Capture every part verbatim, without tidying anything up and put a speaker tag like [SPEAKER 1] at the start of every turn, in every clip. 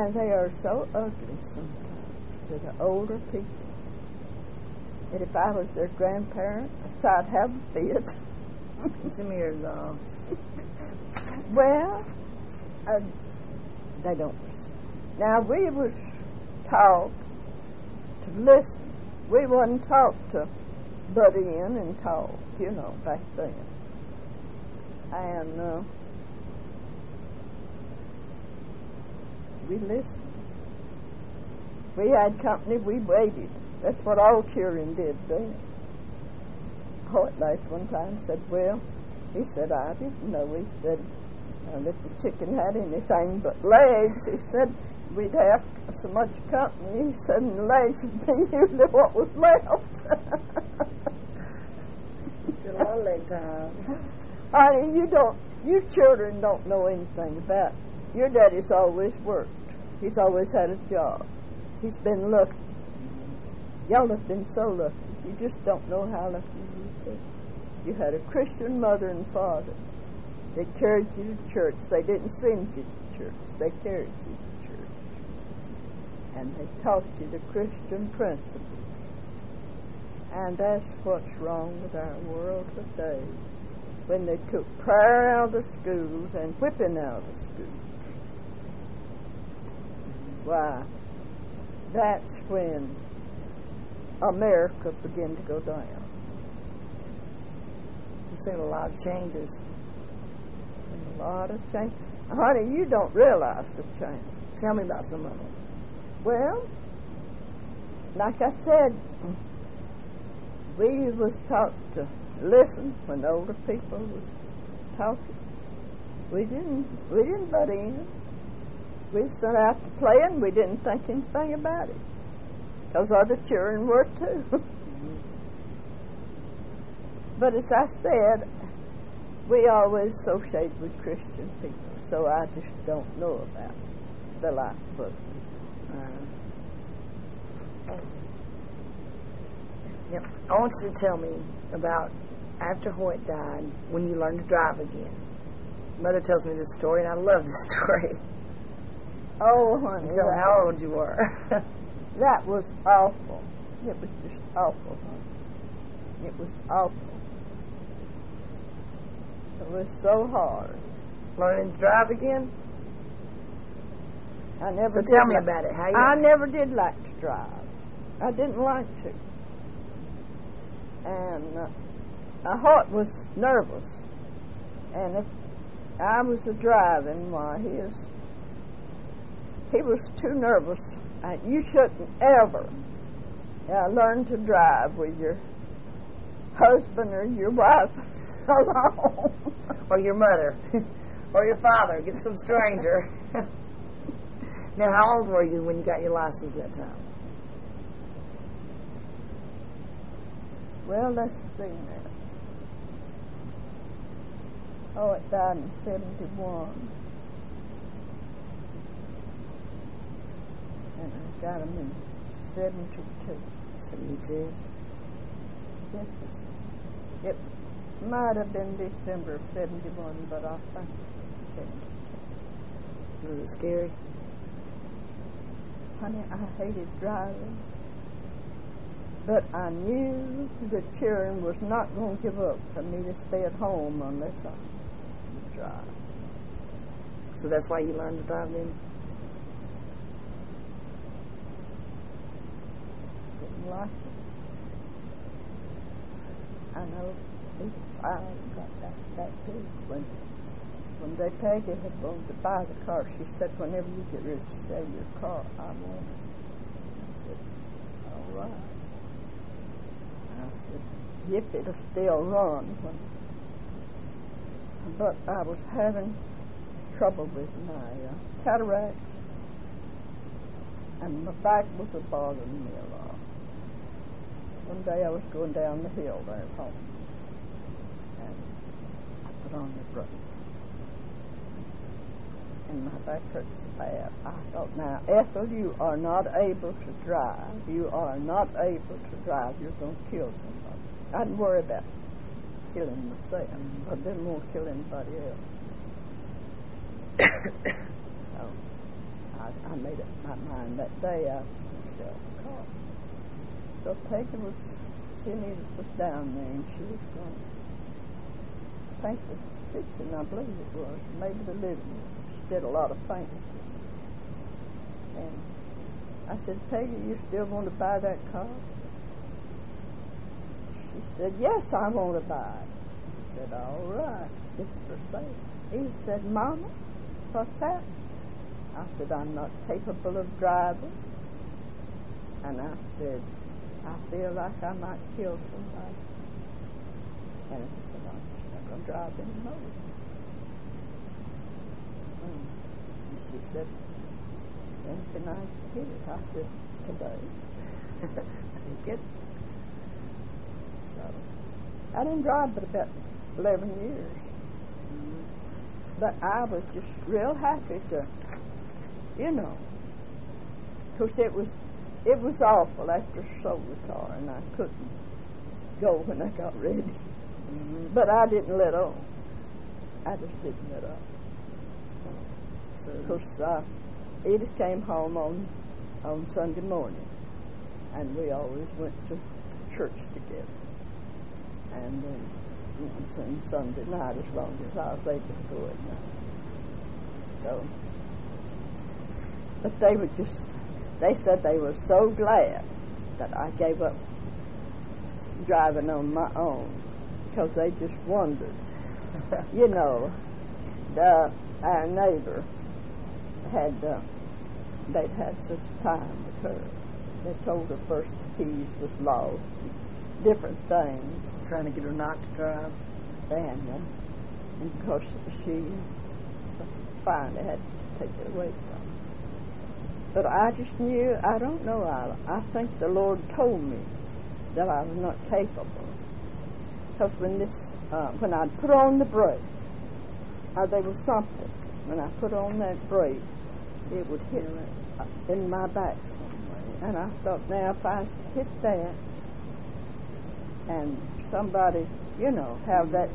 [SPEAKER 1] And they are so ugly sometimes to the older people. And if I was their grandparent, I'd have a fit.
[SPEAKER 2] Some ears off.
[SPEAKER 1] Well, uh, they don't listen. Now, we was taught to listen. We wasn't taught to butt in and talk, you know, back then. And uh, we listened. We had company, we waited. That's what all children did then. Hoyt laughed one time and said, well, he said, I didn't know. He said, uh, if the chicken had anything but legs, he said, we'd have so much company. He said, and the legs would be usually what was left.
[SPEAKER 2] Still a lot of leg time.
[SPEAKER 1] Honey, you don't, you children don't know anything about it. Your daddy's always worked. He's always had a job. He's been lucky. Y'all have been so lucky. You just don't know how lucky you've been. You had a Christian mother and father. They carried you to church. They didn't send you to church. They carried you to church. And they taught you the Christian principles. And that's what's wrong with our world today. When they took prayer out of the schools and whipping out of the schools. Why, that's when America began to go down.
[SPEAKER 2] We've seen a lot of changes.
[SPEAKER 1] A lot of change. Honey, you don't realize the change.
[SPEAKER 2] Tell me about some of them.
[SPEAKER 1] Well, like I said, we was taught to listen when older people was talking. We didn't we didn't butt in. We sent out to play and we didn't think anything about it. Because other children were too. Mm-hmm. But as I said, we always associate with Christian people, so I just don't know about the life book.
[SPEAKER 2] Uh, yep. I want you to tell me about after Hoyt died, when you learned to drive again. Mother tells me this story, and I love this story.
[SPEAKER 1] Oh, honey.
[SPEAKER 2] Tell me how old you were.
[SPEAKER 1] That was awful. It was just awful, honey. It was awful. It was so hard.
[SPEAKER 2] Learning to drive again?
[SPEAKER 1] I never
[SPEAKER 2] so
[SPEAKER 1] did
[SPEAKER 2] tell me
[SPEAKER 1] like,
[SPEAKER 2] about it. How you
[SPEAKER 1] I never did like to drive. I didn't like to. And uh, my heart was nervous. And if I was a driving, why, he was, he was too nervous. Uh, you shouldn't ever uh, learn to drive with your husband or your wife alone.
[SPEAKER 2] Or your mother. Or your father. Get some stranger. Now, how old were you when you got your license that time?
[SPEAKER 1] Well, let's see now. Oh, it died in seventy-one. And I got him in seventy-two.
[SPEAKER 2] seventy-two?
[SPEAKER 1] Yes, it might have been December of seventy-one, but I think seventy-two.
[SPEAKER 2] Was it scary?
[SPEAKER 1] Honey, I hated driving. But I knew the children was not going to give up for me to stay at home unless I drive.
[SPEAKER 2] So that's why you learned to drive then?
[SPEAKER 1] Didn't like it. I know this child got that, that big when, when they Peggy had gone to buy the car. She said, whenever you get ready to sell your car, I want it. I said, all right. I said, yep, it'll still run. When, but I was having trouble with my uh, cataracts, and my back was bothering me a lot. One day I was going down the hill there at home, and I put on the brake, and my back hurt so bad. I thought, now, Ethel, you are not able to drive. You are not able to drive. You're going to kill somebody. I didn't worry about killing myself. I didn't want to kill anybody else. So I, I made up my mind that day I would sell the car. So Peggy was, Cindy was down there, and she was going to paint the kitchen, I believe it was, maybe the living room. She did a lot of painting. And I said, Peggy, you still want to buy that car? She said, yes, I want to buy it. I said, all right, it's for sale. He said, Mama, what's that? I said, I'm not capable of driving. And I said, I feel like I might kill somebody. And he said, I'm just not going to drive anymore. And she said, when can I get it? I said, today. Take it. So, I didn't drive but about eleven years. Mm-hmm. But I was just real happy to, you know, because it was, it was awful after I sold the car, and I couldn't go when I got ready. Mm-hmm. But I didn't let on. I just didn't let up. Because uh, Edith came home on, on Sunday morning, and we always went to church together. And then once on Sunday night, as long as I was able to go at night. So, but they were just, they said they were so glad that I gave up driving on my own, because they just wondered. You know, the, our neighbor had, uh, they'd had such time with her. They told her first the keys was lost, different things.
[SPEAKER 2] Trying to get her not to drive.
[SPEAKER 1] And, uh, and of course, she finally had to take it away from her. But I just knew, I don't know, I, I think the Lord told me that I was not capable. Because when this, uh, when I put on the brake, uh, there was something. When I put on that brake, it would hit uh, in my back somewhere. And I thought, now if I hit that, and somebody, you know, have that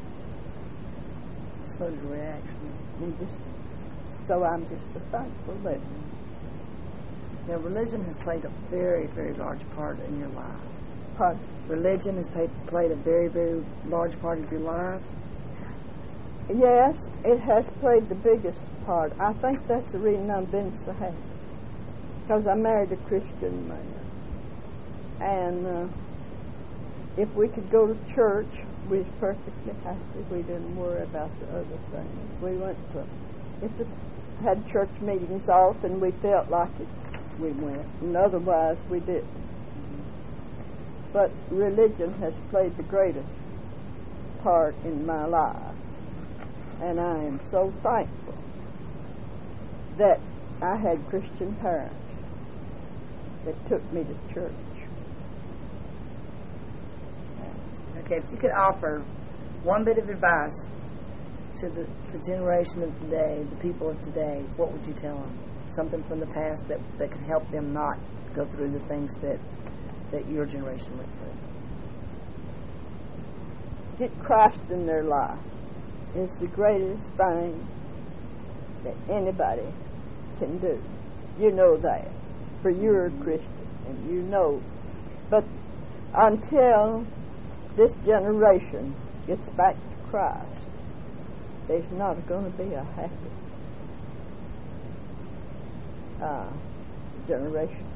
[SPEAKER 2] sort of reactions.
[SPEAKER 1] And just, so I'm just so thankful that.
[SPEAKER 2] Now, religion has played a very, very large part in your life.
[SPEAKER 1] Pardon?
[SPEAKER 2] Religion has paid, played a very, very large part of your life.
[SPEAKER 1] Yes, it has played the biggest part. I think that's the reason I've been so happy. Because I married a Christian man. And uh, if we could go to church, we was perfectly happy. We didn't worry about the other things. We went to, if it had church meetings off and we felt like it, we went. And otherwise, we didn't. But religion has played the greatest part in my life. And I am so thankful that I had Christian parents that took me to church.
[SPEAKER 2] Okay, if you could offer one bit of advice to the, the generation of today, the people of today, what would you tell them? Something from the past that, that could help them not go through the things that, that your generation went through.
[SPEAKER 1] Get Christ in their life. It's the greatest thing that anybody can do. You know that, for you're a Christian, and you know. But until this generation gets back to Christ, there's not going to be a happy uh, generation.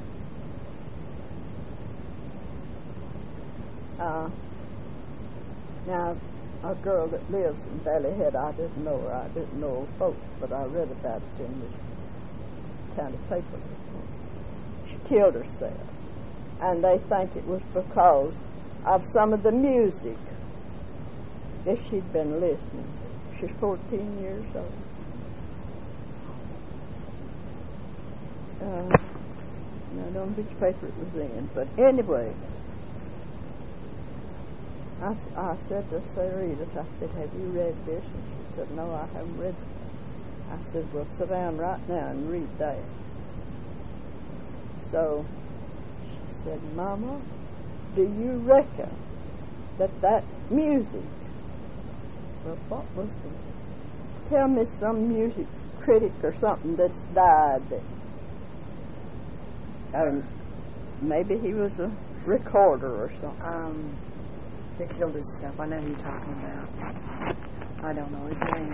[SPEAKER 1] Uh, now, a girl that lives in Valley Head, I didn't know her. I didn't know her folks, but I read about it in this county paper. She killed herself, and they think it was because of some of the music that she'd been listening. She's fourteen years old. Uh, I don't know which paper it was in, but anyway, I, I said to Sarah Edith, I said, have you read this? And she said, no, I haven't read it. I said, well, sit down right now and read that. So she said, Mama, do you reckon that that music, well, what was it? Tell me some music critic or something that's died. That, um, maybe he was a recorder or something.
[SPEAKER 2] Um, that killed himself. I know who you're talking about. I don't know his name.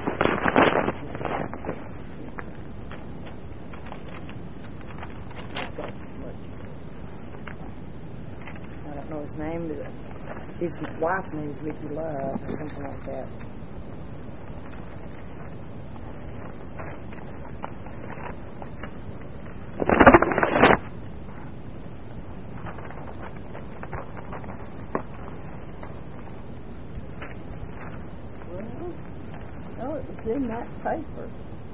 [SPEAKER 2] I don't know his name, but his wife's name is Ricky Love or something like that.
[SPEAKER 1] Oh, it was in that paper.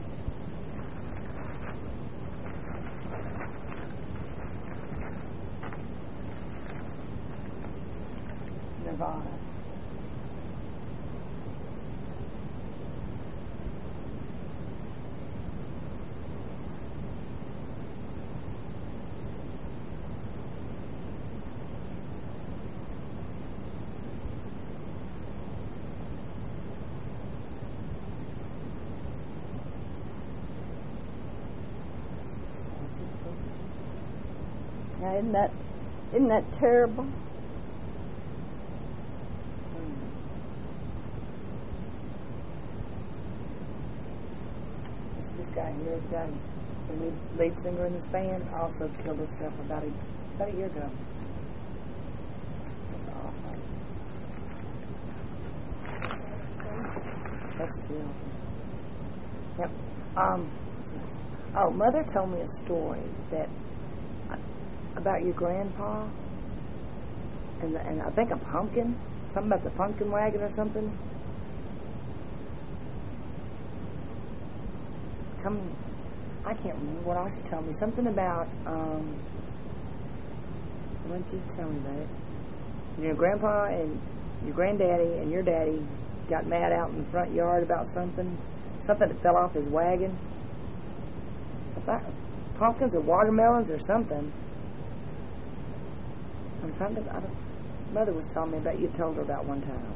[SPEAKER 2] Nevada.
[SPEAKER 1] Now, isn't that, isn't that terrible?
[SPEAKER 2] This, this guy here, this guy, the lead, lead singer in this band, also killed himself about a, about a year ago. That's awful. That's too awful. Yep. Um, what's next? Oh, Mother told me a story that about your grandpa, and the, and I think a pumpkin, something about the pumpkin wagon or something. Come, I can't remember what else you told me. Something about, um, what did you tell me about it? Your grandpa and your granddaddy and your daddy got mad out in the front yard about something, something that fell off his wagon. I thought pumpkins or watermelons or something. I'm trying to, I don't, Mother was telling me about, you told her about one time.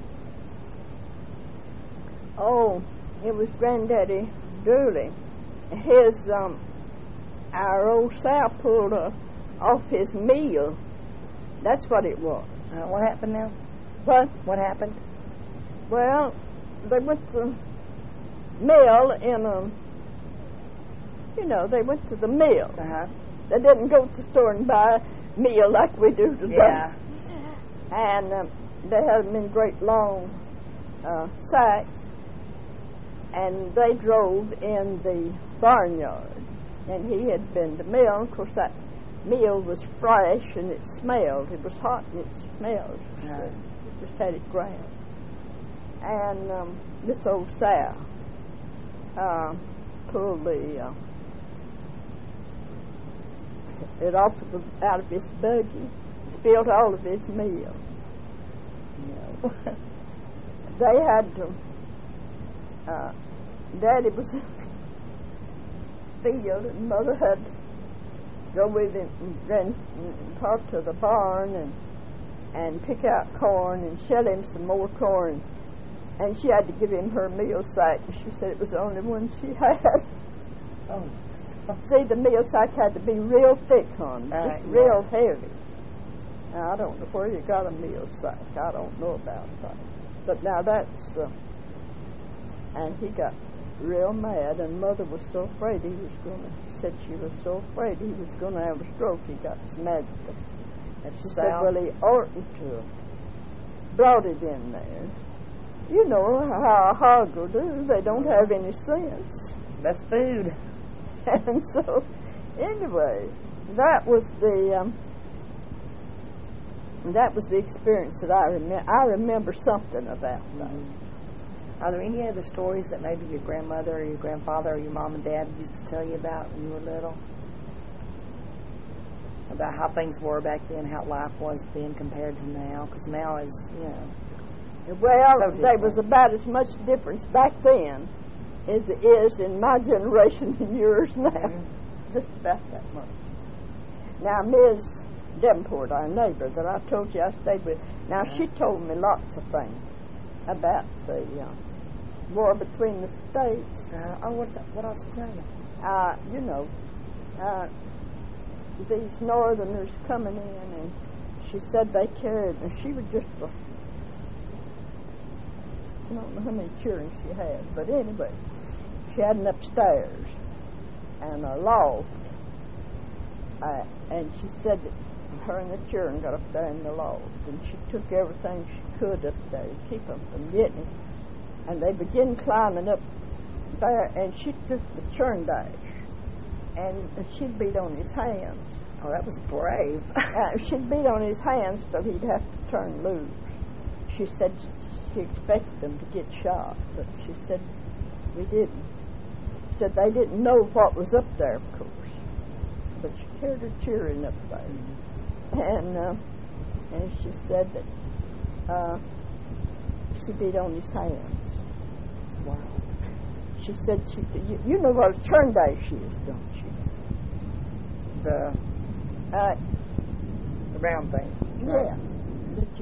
[SPEAKER 1] Oh, it was Granddaddy Dooley. His, um, our old sow pulled uh, off his meal. That's what it was.
[SPEAKER 2] Uh, what happened now?
[SPEAKER 1] What?
[SPEAKER 2] What happened?
[SPEAKER 1] Well, they went to mill in a, you know, they went to the mill.
[SPEAKER 2] Uh-huh.
[SPEAKER 1] They didn't go to the store and buy meal like we do today.
[SPEAKER 2] Yeah.
[SPEAKER 1] And um, they had them in great long uh, sacks, and they drove in the barnyard. And he had been to mill. Of course, that meal was fresh and it smelled. It was hot and it smelled.
[SPEAKER 2] Yeah.
[SPEAKER 1] It just had it ground. And um, this old sow uh, pulled the uh, it off of the, out of his buggy, spilled all of his meal. You know. They had to, uh, Daddy was in the field and Mother had to go with him and, and, and talk to the barn and and pick out corn and shell him some more corn. And she had to give him her meal sack, and she said it was the only one she had.
[SPEAKER 2] Oh.
[SPEAKER 1] See, the meal sack had to be real thick, hon,
[SPEAKER 2] Uh,
[SPEAKER 1] just
[SPEAKER 2] yeah.
[SPEAKER 1] real heavy. Now, I don't know where you got a meal sack. I don't know about that. But now that's, uh, and he got real mad, and Mother was so afraid he was going to, said she was so afraid he was going to have a stroke. He got smudged. And she said, well, he oughtn't to have brought it in there. You know how a hog will do. They don't have any sense.
[SPEAKER 2] That's food.
[SPEAKER 1] And so, anyway, that was the um, that was the experience that I remember. I remember something about that.
[SPEAKER 2] Mm-hmm. Are there any other stories that maybe your grandmother or your grandfather or your mom and dad used to tell you about when you were little? About how things were back then, how life was then compared to now? Because now is, you know.
[SPEAKER 1] Well,
[SPEAKER 2] So
[SPEAKER 1] there was about as much difference back then as there is in my generation and yours now. Mm-hmm. Just about that much. Now, Miz Davenport, our neighbor that I told you I stayed with, now she told me lots of things about the uh, war between the states.
[SPEAKER 2] Uh, oh, what, what else you tell you?
[SPEAKER 1] Uh, you know, uh, these Northerners coming in, and she said they carried, and she was just a, I don't know how many children she had, but anyway, she had an upstairs and a loft, uh, and she said that her and the children got up there in the loft, and she took everything she could up there to keep them from getting it, and they began climbing up there, and she took the churn dash, and she beat on his hands.
[SPEAKER 2] Oh, that was brave.
[SPEAKER 1] uh, she'd beat on his hands till he'd have to turn loose. She said she expected them to get shot, but she said we didn't. She said they didn't know what was up there, of course, but she carried her children up there. And uh, and she said that uh, she beat on his hands.
[SPEAKER 2] Wow.
[SPEAKER 1] She said she, you, you know what a turn dash is, don't you?
[SPEAKER 2] The,
[SPEAKER 1] Uh,
[SPEAKER 2] the round thing.
[SPEAKER 1] yeah. That you